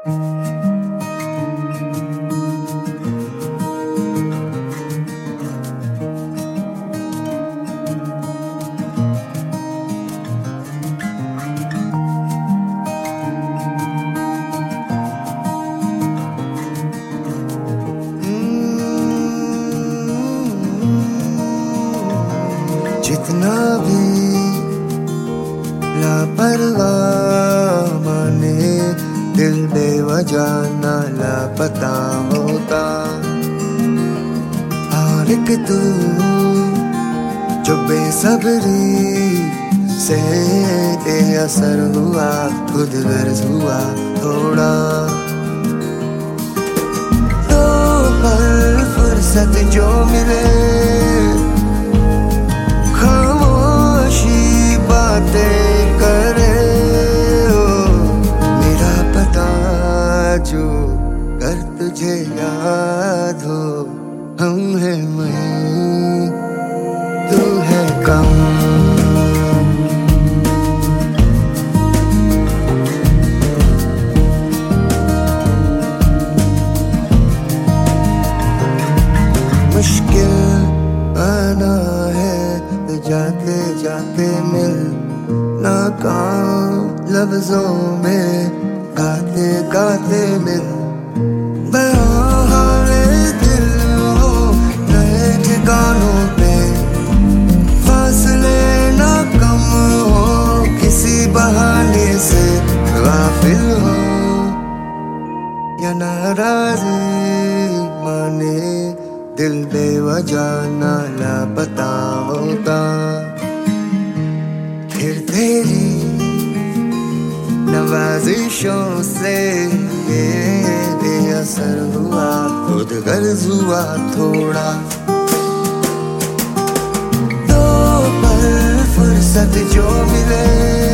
जितना भी लापरवाह माने, दिल बेवजह ना लापता होता। और एक तू जो बेसब्री से असर हुआ, खुद गर्ज हुआ थोड़ा। तो पल फुर्सत जो मिले, बातें करे हो, मेरा पता जो कर तुझे याद हो। हम हैं मैं, तू है कम। मुश्किल आना है तो जाते जाते मिल, नाकाम लफ्जों में गाते गाते मिल। बहारे दिल हो नए ठिकानों पे, फासले ना कम हो, किसी बहाने से गाफिल हो या नाराज़ी माने, दिल बेवजह ना लापता होता। फिर तेरी नवाजिशों से बेअसर हुआ, खुद गर्ज हुआ थोड़ा। दो पल फुर्सत जो मिले,